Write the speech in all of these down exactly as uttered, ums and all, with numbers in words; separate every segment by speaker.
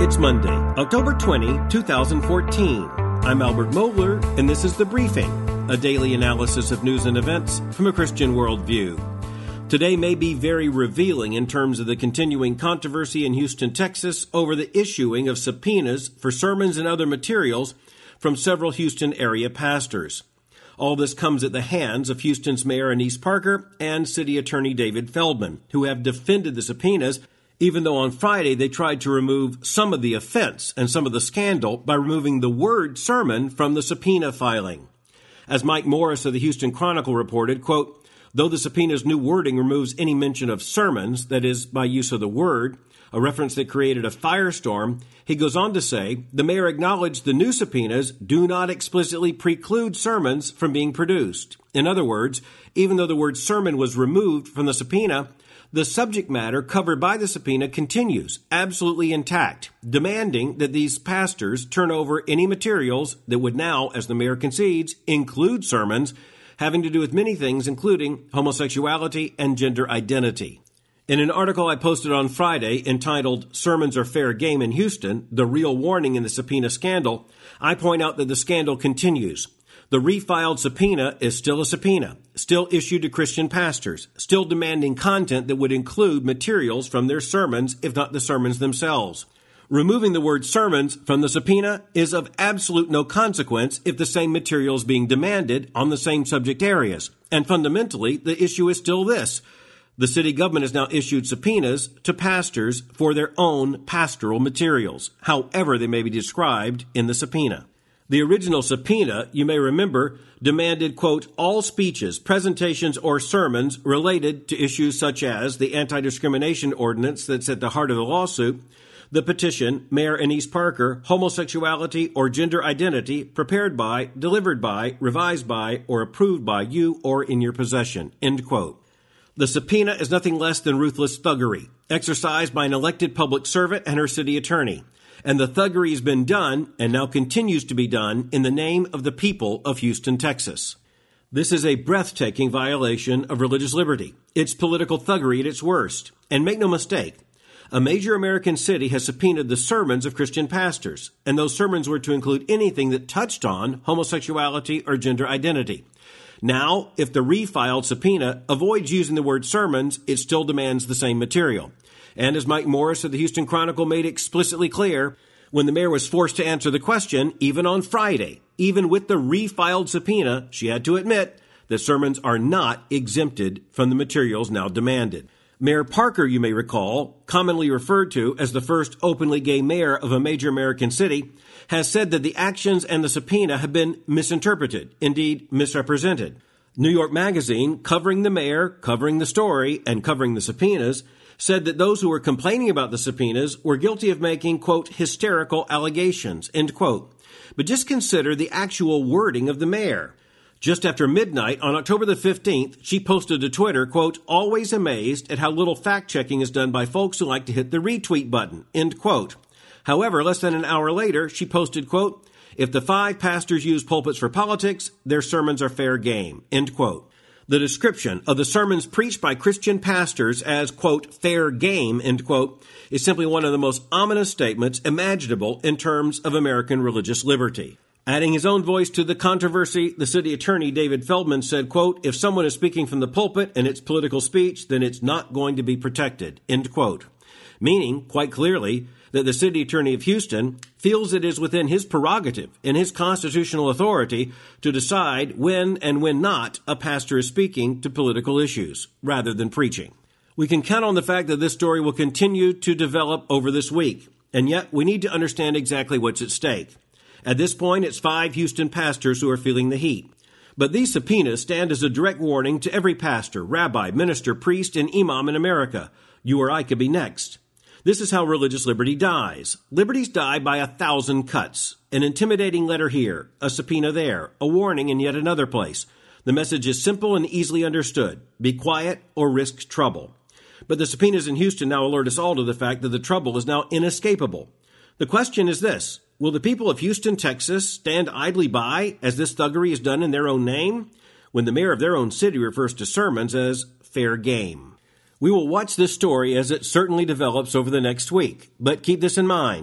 Speaker 1: It's Monday, October twentieth, twenty fourteen. I'm Albert Mohler, and this is The Briefing, a daily analysis of news and events from a Christian worldview. Today may be very revealing in terms of the continuing controversy in Houston, Texas, over the issuing of subpoenas for sermons and other materials from several Houston area pastors. All this comes at the hands of Houston's Mayor Annise Parker and City Attorney David Feldman, who have defended the subpoenas, even though on Friday they tried to remove some of the offense and some of the scandal by removing the word sermon from the subpoena filing. As Mike Morris of the Houston Chronicle reported, quote, though the subpoena's new wording removes any mention of sermons, that is, by use of the word, a reference that created a firestorm, he goes on to say, the mayor acknowledged the new subpoenas do not explicitly preclude sermons from being produced. In other words, even though the word sermon was removed from the subpoena, the subject matter covered by the subpoena continues, absolutely intact, demanding that these pastors turn over any materials that would now, as the mayor concedes, include sermons having to do with many things, including homosexuality and gender identity. In an article I posted on Friday entitled Sermons Are Fair Game in Houston, The Real Warning in the Subpoena Scandal, I point out that the scandal continues. The refiled subpoena is still a subpoena, still issued to Christian pastors, still demanding content that would include materials from their sermons, if not the sermons themselves. Removing the word sermons from the subpoena is of absolute no consequence if the same material is being demanded on the same subject areas. And fundamentally, the issue is still this. The city government has now issued subpoenas to pastors for their own pastoral materials, however they may be described in the subpoena. The original subpoena, you may remember, demanded, quote, all speeches, presentations, or sermons related to issues such as the anti-discrimination ordinance that's at the heart of the lawsuit, the petition, Mayor Annise Parker, homosexuality or gender identity, prepared by, delivered by, revised by, or approved by you or in your possession, end quote. The subpoena is nothing less than ruthless thuggery, exercised by an elected public servant and her city attorney. And the thuggery has been done, and now continues to be done, in the name of the people of Houston, Texas. This is a breathtaking violation of religious liberty. It's political thuggery at its worst. And make no mistake, a major American city has subpoenaed the sermons of Christian pastors, and those sermons were to include anything that touched on homosexuality or gender identity. Now, if the refiled subpoena avoids using the word sermons, it still demands the same material. And as Mike Morris of the Houston Chronicle made explicitly clear, when the mayor was forced to answer the question, even on Friday, even with the refiled subpoena, she had to admit that sermons are not exempted from the materials now demanded. Mayor Parker, you may recall, commonly referred to as the first openly gay mayor of a major American city, has said that the actions and the subpoena have been misinterpreted, indeed misrepresented. New York Magazine, covering the mayor, covering the story, and covering the subpoenas, said that those who were complaining about the subpoenas were guilty of making, quote, hysterical allegations, end quote. But just consider the actual wording of the mayor. Just after midnight on October the fifteenth, she posted to Twitter, quote, always amazed at how little fact-checking is done by folks who like to hit the retweet button, end quote. However, less than an hour later, she posted, quote, if the five pastors use pulpits for politics, their sermons are fair game, end quote. The description of the sermons preached by Christian pastors as, quote, fair game, end quote, is simply one of the most ominous statements imaginable in terms of American religious liberty. Adding his own voice to the controversy, the city attorney, David Feldman, said, quote, if someone is speaking from the pulpit and it's political speech, then it's not going to be protected, end quote. Meaning, quite clearly, that the city attorney of Houston feels it is within his prerogative and his constitutional authority to decide when and when not a pastor is speaking to political issues, rather than preaching. We can count on the fact that this story will continue to develop over this week, and yet we need to understand exactly what's at stake. At this point, it's five Houston pastors who are feeling the heat. But these subpoenas stand as a direct warning to every pastor, rabbi, minister, priest, and imam in America. You or I could be next. This is how religious liberty dies. Liberties die by a thousand cuts. An intimidating letter here, a subpoena there, a warning in yet another place. The message is simple and easily understood. Be quiet or risk trouble. But the subpoenas in Houston now alert us all to the fact that the trouble is now inescapable. The question is this: will the people of Houston, Texas, stand idly by as this thuggery is done in their own name, when the mayor of their own city refers to sermons as fair game? We will watch this story as it certainly develops over the next week, but keep this in mind.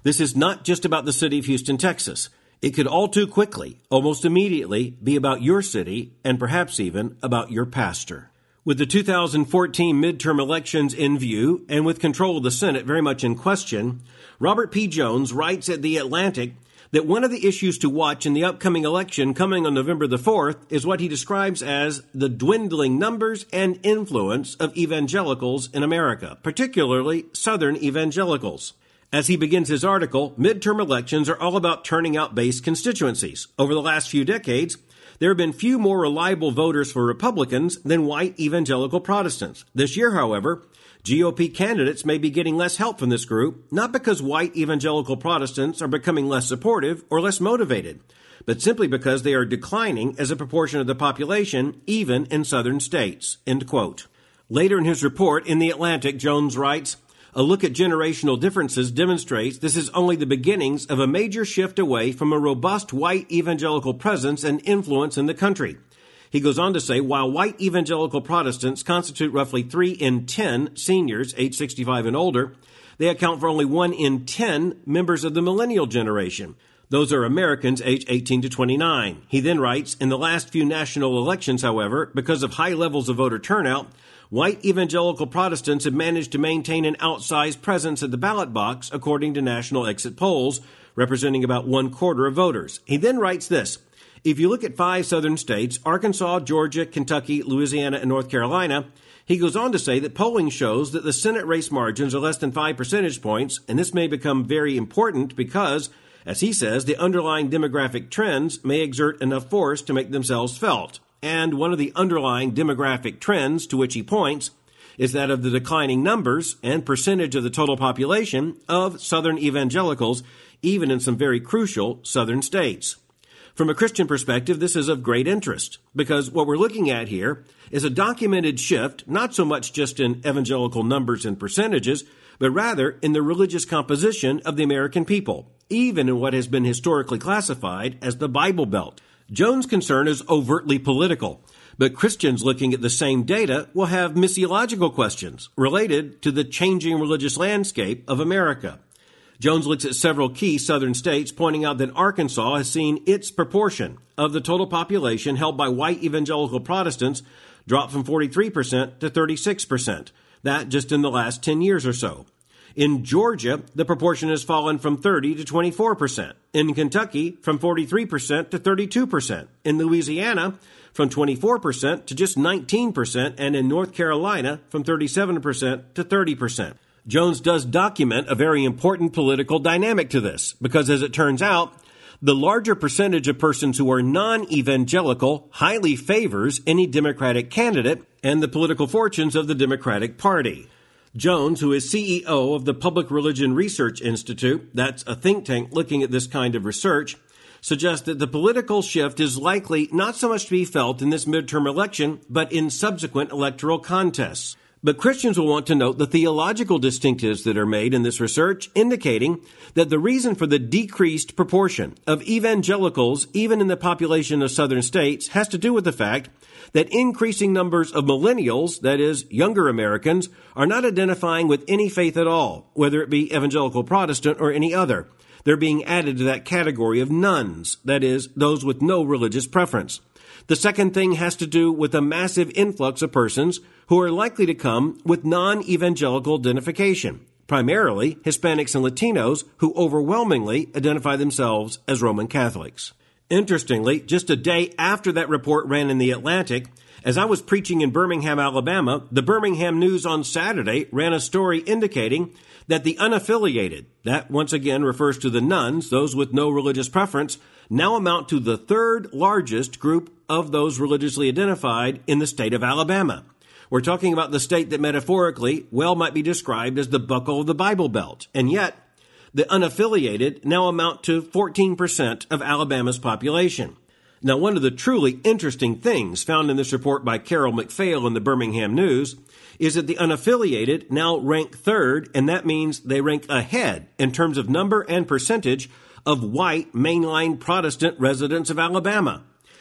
Speaker 1: This is not just about the city of Houston, Texas. It could all too quickly, almost immediately, be about your city and perhaps even about your pastor. With the two thousand fourteen midterm elections in view and with control of the Senate very much in question, Robert P. Jones writes at The Atlantic that one of the issues to watch in the upcoming election coming on November the fourth is what he describes as the dwindling numbers and influence of evangelicals in America, particularly Southern evangelicals. As he begins his article, midterm elections are all about turning out base constituencies. Over the last few decades, there have been few more reliable voters for Republicans than white evangelical Protestants. This year, however, G O P candidates may be getting less help from this group, not because white evangelical Protestants are becoming less supportive or less motivated, but simply because they are declining as a proportion of the population, even in southern states. End quote. Later in his report in The Atlantic, Jones writes, "A look at generational differences demonstrates this is only the beginnings of a major shift away from a robust white evangelical presence and influence in the country." He goes on to say, while white evangelical Protestants constitute roughly three in ten seniors age sixty-five and older, they account for only one in ten members of the millennial generation. Those are Americans age eighteen to twenty-nine. He then writes, in the last few national elections, however, because of high levels of voter turnout, white evangelical Protestants have managed to maintain an outsized presence at the ballot box, according to national exit polls, representing about one quarter of voters. He then writes this, if you look at five southern states, Arkansas, Georgia, Kentucky, Louisiana, and North Carolina, he goes on to say that polling shows that the Senate race margins are less than five percentage points, and this may become very important because, as he says, the underlying demographic trends may exert enough force to make themselves felt. And one of the underlying demographic trends to which he points is that of the declining numbers and percentage of the total population of Southern evangelicals, even in some very crucial Southern states. From a Christian perspective, this is of great interest because what we're looking at here is a documented shift, not so much just in evangelical numbers and percentages, but rather in the religious composition of the American people, even in what has been historically classified as the Bible Belt. Jones' concern is overtly political, but Christians looking at the same data will have missiological questions related to the changing religious landscape of America. Jones looks at several key southern states, pointing out that Arkansas has seen its proportion of the total population held by white evangelical Protestants drop from forty-three percent to thirty-six percent. That just in the last ten years or so. In Georgia, the proportion has fallen from thirty to twenty-four percent. In Kentucky, from forty-three percent to thirty-two percent. In Louisiana, from twenty-four percent to just nineteen percent. And in North Carolina, from thirty-seven percent to thirty percent. Jones does document a very important political dynamic to this, because as it turns out, the larger percentage of persons who are non-evangelical highly favors any Democratic candidate and the political fortunes of the Democratic Party. Jones, who is C E O of the Public Religion Research Institute, that's a think tank looking at this kind of research, suggests that the political shift is likely not so much to be felt in this midterm election, but in subsequent electoral contests. But Christians will want to note the theological distinctives that are made in this research, indicating that the reason for the decreased proportion of evangelicals, even in the population of southern states, has to do with the fact that increasing numbers of millennials, that is, younger Americans, are not identifying with any faith at all, whether it be evangelical Protestant or any other. They're being added to that category of nones, that is, those with no religious preference. The second thing has to do with a massive influx of persons who are likely to come with non-evangelical identification, primarily Hispanics and Latinos who overwhelmingly identify themselves as Roman Catholics. Interestingly, just a day after that report ran in The Atlantic, as I was preaching in Birmingham, Alabama, the Birmingham News on Saturday ran a story indicating that the unaffiliated, that once again refers to the nones, those with no religious preference, now amount to the third largest group of those religiously identified in the state of Alabama. We're talking about the state that metaphorically well might be described as the buckle of the Bible Belt. And yet, the unaffiliated now amount to fourteen percent of Alabama's population. Now, one of the truly interesting things found in this report by Carol McPhail in the Birmingham News is that the unaffiliated now rank third, and that means they rank ahead in terms of number and percentage of white mainline Protestant residents of Alabama.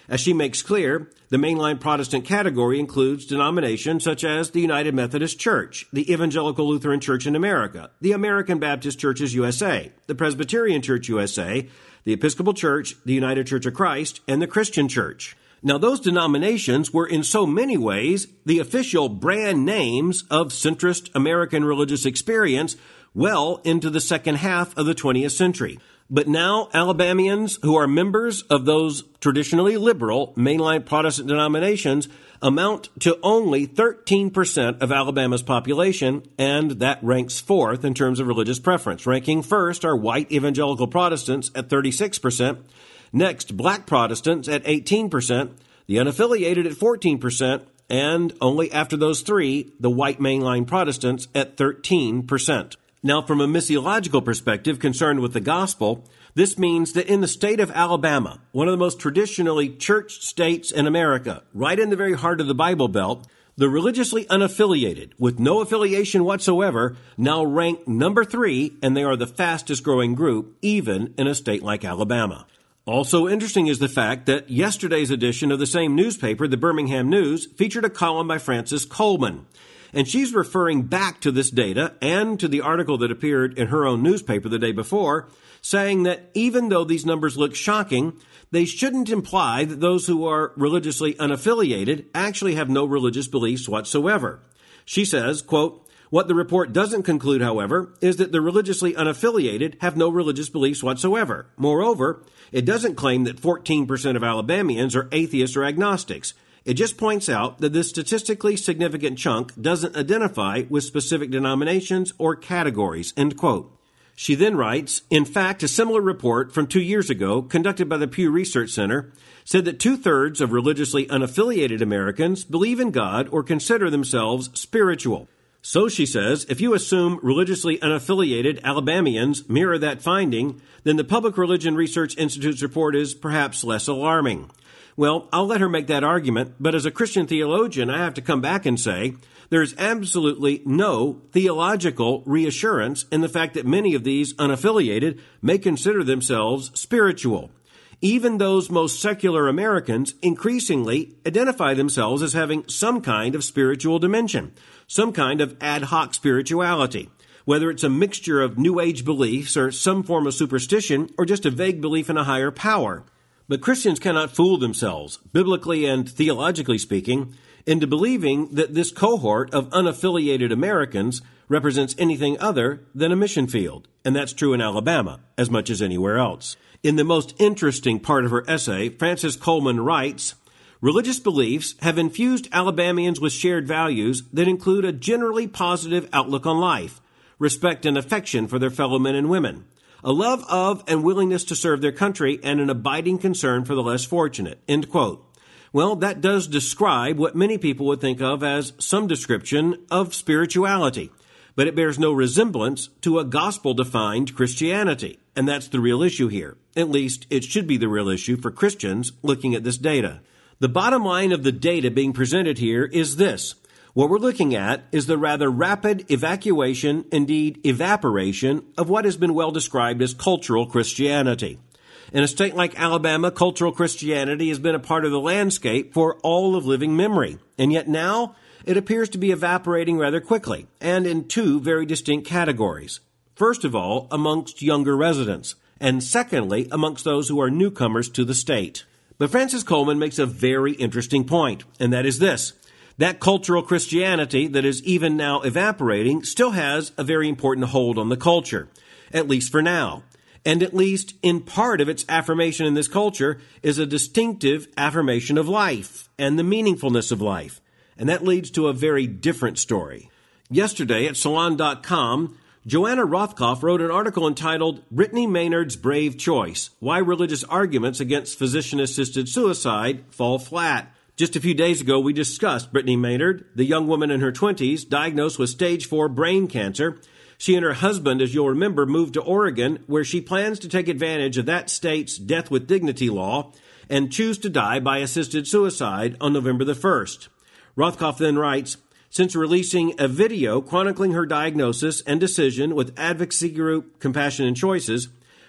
Speaker 1: As she makes clear, the mainline Protestant category includes denominations such as the United Methodist Church, the Evangelical Lutheran Church in America, the American Baptist Churches U S A, the Presbyterian Church U S A, the Episcopal Church, the United Church of Christ, and the Christian Church. Now, those denominations were in so many ways the official brand names of centrist American religious experience well into the second half of the twentieth century. But now, Alabamians who are members of those traditionally liberal mainline Protestant denominations amount to only thirteen percent of Alabama's population, and that ranks fourth in terms of religious preference. Ranking first are white evangelical Protestants at thirty-six percent. Next, black Protestants at eighteen percent, the unaffiliated at fourteen percent, and only after those three, the white mainline Protestants at thirteen percent. Now, from a missiological perspective concerned with the gospel, this means that in the state of Alabama, one of the most traditionally church states in America, right in the very heart of the Bible Belt, the religiously unaffiliated, with no affiliation whatsoever, now rank number three, and they are the fastest growing group, even in a state like Alabama. Also interesting is the fact that yesterday's edition of the same newspaper, the Birmingham News, featured a column by Frances Coleman. And she's referring back to this data and to the article that appeared in her own newspaper the day before, saying that even though these numbers look shocking, they shouldn't imply that those who are religiously unaffiliated actually have no religious beliefs whatsoever. She says, quote, "What the report doesn't conclude, however, is that the religiously unaffiliated have no religious beliefs whatsoever. Moreover, it doesn't claim that fourteen percent of Alabamians are atheists or agnostics. It just points out that this statistically significant chunk doesn't identify with specific denominations or categories," end quote. She then writes, "In fact, a similar report from two years ago, conducted by the Pew Research Center, said that two-thirds of religiously unaffiliated Americans believe in God or consider themselves spiritual. So," she says, "if you assume religiously unaffiliated Alabamians mirror that finding, then the Public Religion Research Institute's report is perhaps less alarming." Well, I'll let her make that argument, but as a Christian theologian, I have to come back and say there is absolutely no theological reassurance in the fact that many of these unaffiliated may consider themselves spiritual. Even those most secular Americans increasingly identify themselves as having some kind of spiritual dimension, some kind of ad hoc spirituality, whether it's a mixture of New Age beliefs or some form of superstition or just a vague belief in a higher power. But Christians cannot fool themselves, biblically and theologically speaking, into believing that this cohort of unaffiliated Americans represents anything other than a mission field. And that's true in Alabama as much as anywhere else. In the most interesting part of her essay, Frances Coleman writes, "Religious beliefs have infused Alabamians with shared values that include a generally positive outlook on life, respect and affection for their fellow men and women, a love of and willingness to serve their country, and an abiding concern for the less fortunate," end quote. Well, that does describe what many people would think of as some description of spirituality, but it bears no resemblance to a gospel-defined Christianity, and that's the real issue here. At least, it should be the real issue for Christians looking at this data. The bottom line of the data being presented here is this. What we're looking at is the rather rapid evacuation, indeed evaporation, of what has been well described as cultural Christianity. In a state like Alabama, cultural Christianity has been a part of the landscape for all of living memory, and yet now it appears to be evaporating rather quickly, and in two very distinct categories. First of all, amongst younger residents, and secondly, amongst those who are newcomers to the state. But Frances Coleman makes a very interesting point, and that is this. That cultural Christianity that is even now evaporating still has a very important hold on the culture, at least for now. And at least in part of its affirmation in this culture is a distinctive affirmation of life and the meaningfulness of life. And that leads to a very different story. Yesterday at Salon dot com, Joanna Rothkopf wrote an article entitled Brittany Maynard's Brave Choice, Why Religious Arguments Against Physician-Assisted Suicide Fall Flat. Just a few days ago, we discussed Brittany Maynard, the young woman in her twenties, diagnosed with stage four brain cancer. She and her husband, as you'll remember, moved to Oregon, where she plans to take advantage of that state's death with dignity law and choose to die by assisted suicide on November the first. Rothkopf then writes, since releasing a video chronicling her diagnosis and decision with advocacy group Compassion and Choices,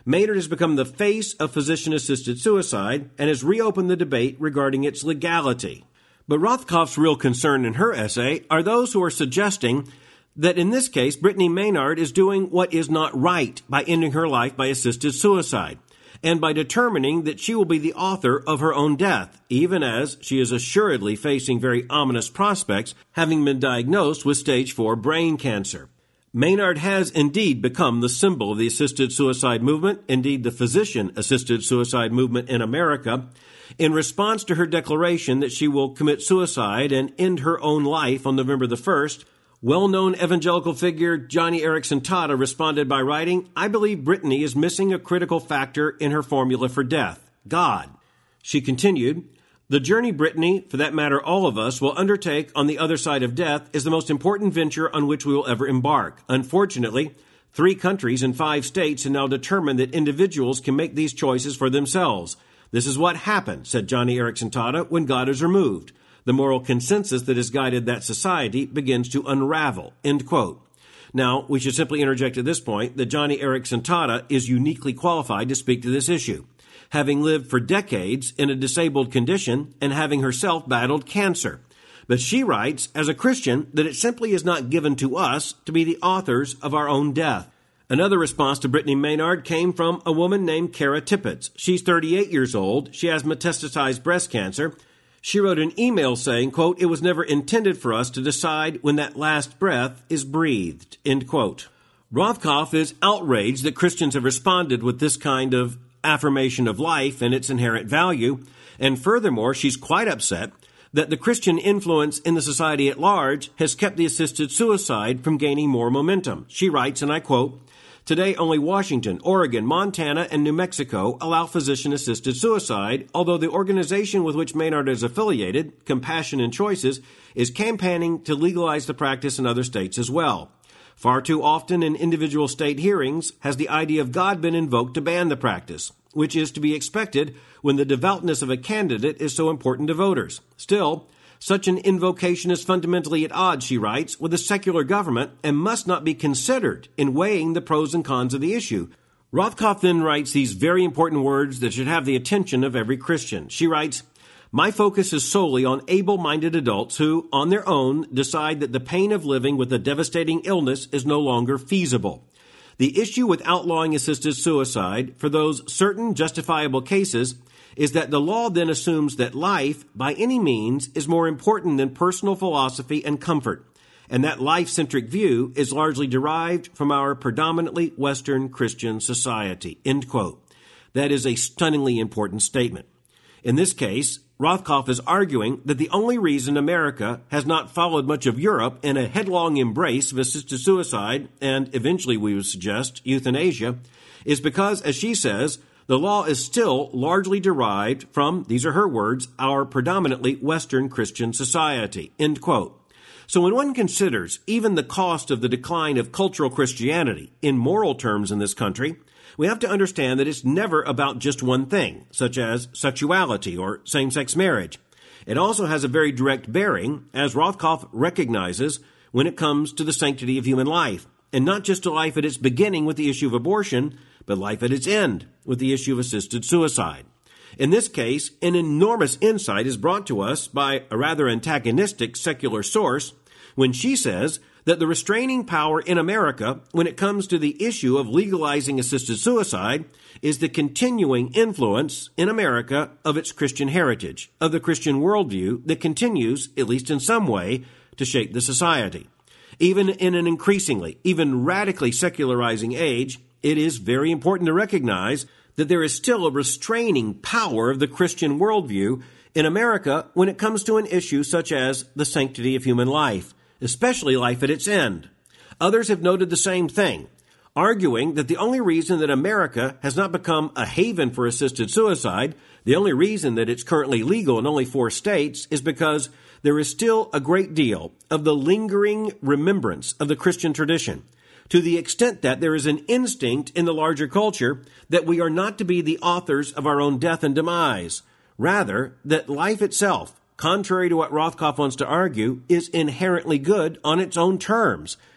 Speaker 1: Maynard has become the face of physician-assisted suicide and has reopened the debate regarding its legality. But Rothkopf's real concern in her essay are those who are suggesting that in this case, Brittany Maynard is doing what is not right by ending her life by assisted suicide, and by determining that she will be the author of her own death, even as she is assuredly facing very ominous prospects, having been diagnosed with stage four brain cancer. Maynard has indeed become the symbol of the assisted suicide movement, indeed the physician-assisted suicide movement in America, in response to her declaration that she will commit suicide and end her own life on November the first. Well-known evangelical figure Joni Eareckson Tada responded by writing, "I believe Brittany is missing a critical factor in her formula for death, God." She continued, "The journey Brittany, for that matter all of us, will undertake on the other side of death is the most important venture on which we will ever embark. Unfortunately, three countries and five states have now determined that individuals can make these choices for themselves. This is what happens," said Joni Eareckson Tada, "when God is removed. The moral consensus that has guided that society begins to unravel." End quote. Now, we should simply interject at this point that Joni Eareckson Tada is uniquely qualified to speak to this issue, having lived for decades in a disabled condition and having herself battled cancer. But she writes, as a Christian, that it simply is not given to us to be the authors of our own death. Another response to Brittany Maynard came from a woman named Kara Tippett. She's thirty-eight years old. She has metastasized breast cancer. She wrote an email saying, quote, "It was never intended for us to decide when that last breath is breathed," end quote. Rothkopf is outraged that Christians have responded with this kind of affirmation of life and its inherent value, and furthermore, she's quite upset that the Christian influence in the society at large has kept the assisted suicide from gaining more momentum. She writes, and I quote, "Today, only Washington, Oregon, Montana, and New Mexico allow physician-assisted suicide, although the organization with which Maynard is affiliated, Compassion and Choices, is campaigning to legalize the practice in other states as well. Far too often in individual state hearings has the idea of God been invoked to ban the practice, which is to be expected when the devoutness of a candidate is so important to voters. Still, such an invocation is fundamentally at odds," she writes, "with a secular government and must not be considered in weighing the pros and cons of the issue." Rothkopf then writes these very important words that should have the attention of every Christian. She writes, "My focus is solely on able-minded adults who, on their own, decide that the pain of living with a devastating illness is no longer feasible. The issue with outlawing assisted suicide for those certain justifiable cases is that the law then assumes that life, by any means, is more important than personal philosophy and comfort, and that life-centric view is largely derived from our predominantly Western Christian society." End quote. That is a stunningly important statement. In this case, Rothkopf is arguing that the only reason America has not followed much of Europe in a headlong embrace of assisted suicide, and eventually we would suggest euthanasia, is because, as she says, the law is still largely derived from, these are her words, our predominantly Western Christian society, end quote. So when one considers even the cost of the decline of cultural Christianity in moral terms in this country, we have to understand that it's never about just one thing, such as sexuality or same-sex marriage. It also has a very direct bearing, as Rothkopf recognizes, when it comes to the sanctity of human life, and not just to life at its beginning with the issue of abortion, but life at its end with the issue of assisted suicide. In this case, an enormous insight is brought to us by a rather antagonistic secular source when she says that the restraining power in America when it comes to the issue of legalizing assisted suicide is the continuing influence in America of its Christian heritage, of the Christian worldview that continues, at least in some way, to shape the society. Even in an increasingly, even radically secularizing age, it is very important to recognize that there is still a restraining power of the Christian worldview in America when it comes to an issue such as the sanctity of human life, especially life at its end. Others have noted the same thing, arguing that the only reason that America has not become a haven for assisted suicide, the only reason that it's currently legal in only four states, is because there is still a great deal of the lingering remembrance of the Christian tradition, to the extent that there is an instinct in the larger culture that we are not to be the authors of our own death and demise. Rather, that life itself, contrary to what Rothkopf wants to argue, is inherently good on its own terms,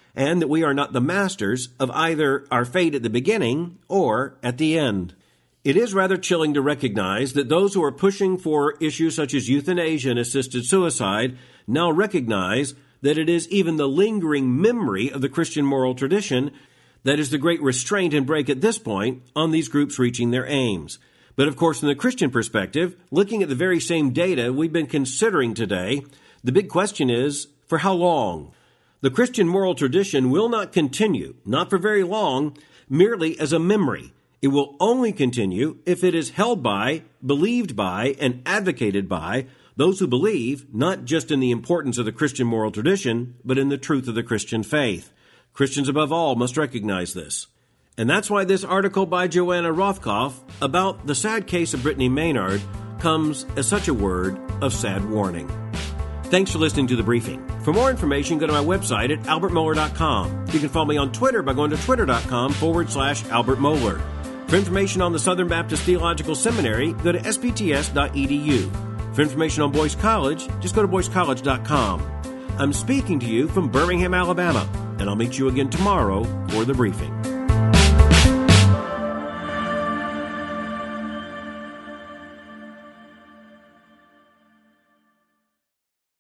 Speaker 1: and that we are not the masters of either our fate at the beginning or at the end. It is rather chilling to recognize that those who are pushing for issues such as euthanasia and assisted suicide now recognize that it is even the lingering memory of the Christian moral tradition that is the great restraint and break at this point on these groups reaching their aims. But of course, from the Christian perspective, looking at the very same data we've been considering today, the big question is, for how long? The Christian moral tradition will not continue, not for very long, merely as a memory. It will only continue if it is held by, believed by, and advocated by those who believe not just in the importance of the Christian moral tradition, but in the truth of the Christian faith. Christians above all must recognize this. And that's why this article by Joanna Rothkopf about the sad case of Brittany Maynard comes as such a word of sad warning. Thanks for listening to The Briefing. For more information, go to my website at albert mohler dot com. You can follow me on Twitter by going to twitter.com forward slash Albert Mohler. For information on the Southern Baptist Theological Seminary, go to s b t s dot e d u. For information on Boyce College, just go to boyce college dot com. I'm speaking to you from Birmingham, Alabama, and I'll meet you again tomorrow for The Briefing.